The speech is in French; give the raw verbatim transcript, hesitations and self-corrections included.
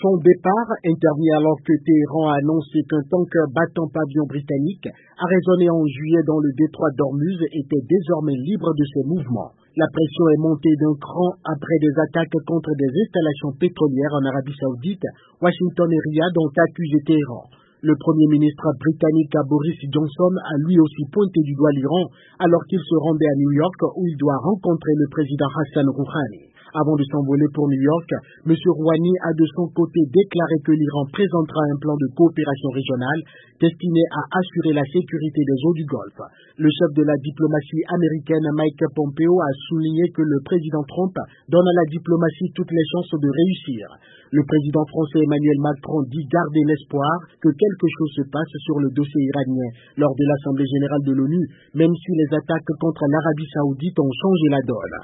Son départ intervient alors que Téhéran a annoncé qu'un tank battant pavillon britannique arraisonné en juillet dans le détroit d'Ormuz était désormais libre de ses mouvements. La pression est montée d'un cran après des attaques contre des installations pétrolières en Arabie Saoudite. Washington et Riyad ont accusé Téhéran. Le Premier ministre britannique Boris Johnson a lui aussi pointé du doigt l'Iran alors qu'il se rendait à New York où il doit rencontrer le président Hassan Rouhani. Avant de s'envoler pour New York, M. Rouhani a de son côté déclaré que l'Iran présentera un plan de coopération régionale destiné à assurer la sécurité des eaux du Golfe. Le chef de la diplomatie américaine Mike Pompeo a souligné que le président Trump donne à la diplomatie toutes les chances de réussir. Le président français Emmanuel Macron dit garder l'espoir que quelque chose se passe sur le dossier iranien lors de l'Assemblée générale de l'ONU, même si les attaques contre l'Arabie saoudite ont changé la donne.